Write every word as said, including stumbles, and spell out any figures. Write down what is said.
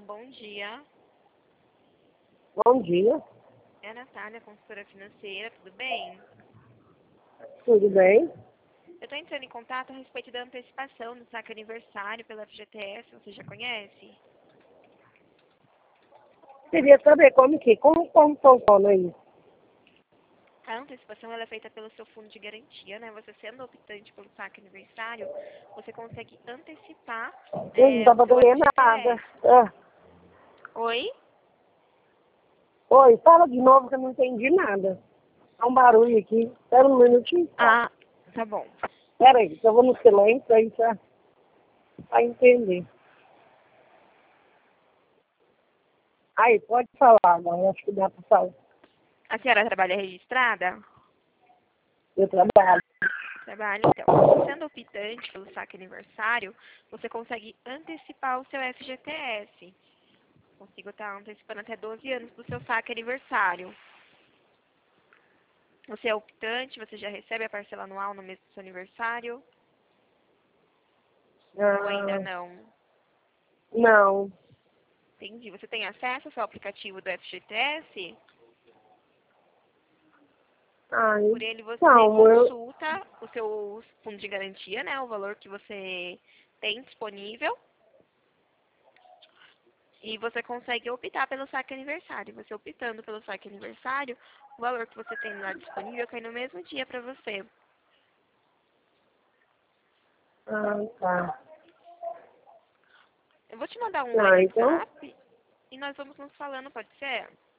bom dia. Bom dia, É a Natália, consultora financeira, tudo bem? tudo bem? Eu estou entrando em contato a respeito da antecipação do saque aniversário pela F G T S, você já conhece? Queria saber como que, como, como funciona aí? A antecipação ela é feita pelo seu fundo de garantia, né? Você sendo optante pelo saque aniversário, você consegue antecipar Eu não é, o estava seu entendendo nada. F G T S. Ah, Oi? oi, fala de novo que eu não entendi nada. Há um barulho aqui. Espera um minutinho só. Ah, tá bom. Espera aí, que eu vou no silêncio aí pra, pra entender. Aí, pode falar agora, acho que dá pra falar. A senhora trabalha registrada? Eu trabalho. Trabalho, então. Você sendo optante pelo saque aniversário, você consegue antecipar o seu F G T S. Consigo estar antecipando até doze anos do seu saque aniversário. Você é optante, você já recebe a parcela anual no mês do seu aniversário? Ou ainda Ah, não? não. Entendi. Você tem acesso ao seu aplicativo do F G T S? Ai, Por ele você não, eu... consulta o seu fundo de garantia, né? O valor que você tem disponível. E você consegue optar pelo saque aniversário. Você optando pelo saque aniversário, o valor que você tem lá disponível cai no mesmo dia para você. Ah, tá. Eu vou te mandar um oi no Ah, então, WhatsApp e nós vamos nos falando, pode ser?